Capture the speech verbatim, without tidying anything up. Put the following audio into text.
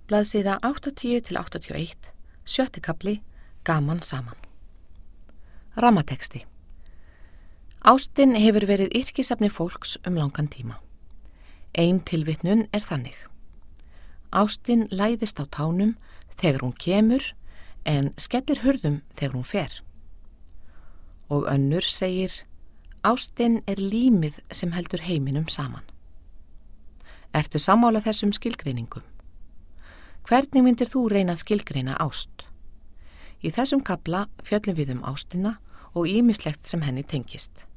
Blaðsíða áttatíu til áttatíu og eitt, sjötti kafli, gaman saman. Rammateksti. Ástin hefur verið yrkisefni fólks um langan tíma. Ein tilvitnun er þannig. Ástin læðist á tánum þegar hún kemur en skellir hurðum þegar hún fer. Og önnur segir, ástin er límið sem heldur heiminum saman. Ertu sammála þessum skilgreiningum? Hvernig myndir þú reyna að skilgreina ást? Í þessum kafla fjöllum við um ástina og ýmislegt sem henni tengist.